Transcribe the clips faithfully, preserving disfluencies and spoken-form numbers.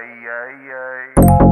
Ai, ai, ai.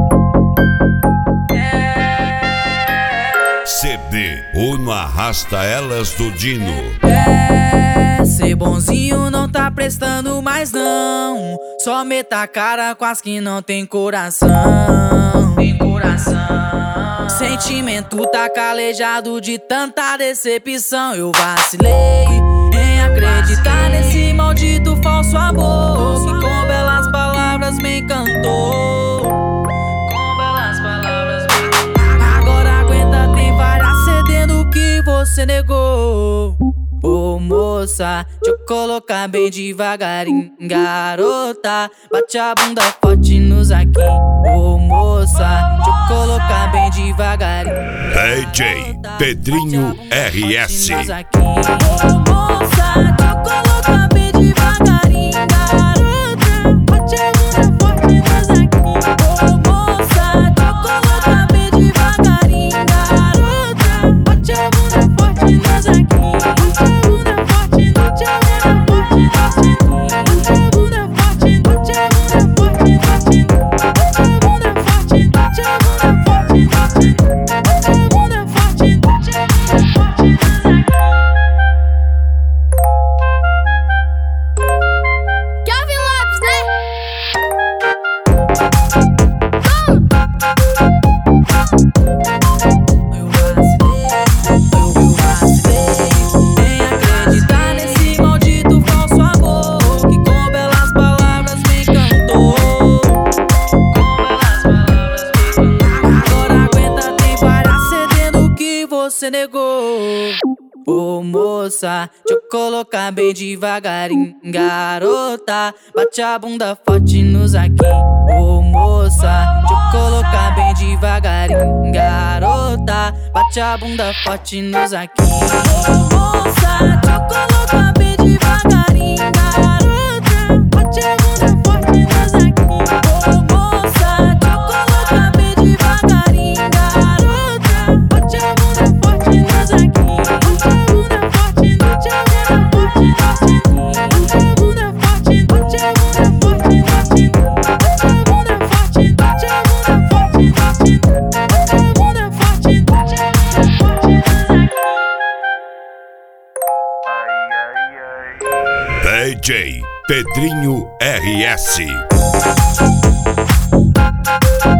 C D Uno Arrasta Elas do Dino. É, ser bonzinho não tá prestando mais não. Só meta a cara com as que não tem coração. Tem coração. Sentimento tá calejado de tanta decepção. Eu vacilei em acreditar nesse maldito falso amor que com belas palavras me encantou. Com belas palavras me encantou. Agora aguenta, tem várias cedendo que você negou. Ô oh, moça, deixa eu colocar bem devagarinho. Garota, bate a bunda forte nos aqui. Ô oh, moça, deixa eu colocar bem devagarinho. D J Pedrinho R S. Ô oh, moça, deixa eu colocar bem devagarinho. Garota, bate a bunda forte nos aqui. Ô oh, moça, deixa eu colocar bem devagarinho. Garota, bate a bunda forte nos aqui. Você negou. Ô oh, moça, deixa eu colocar bem devagarinho. Garota, bate a bunda forte nos aqui. Ô oh, moça, deixa eu colocar bem devagarinho. Garota, bate a bunda forte nos aqui. Ô oh, moça, deixa eu colocar bem devagarinho. Garota, bate a bunda forte nos aqui. Ô oh, moça, deixa eu colocar bem devagarinho. Garota, bate a bunda forte nos aqui. D J Pedrinho R S.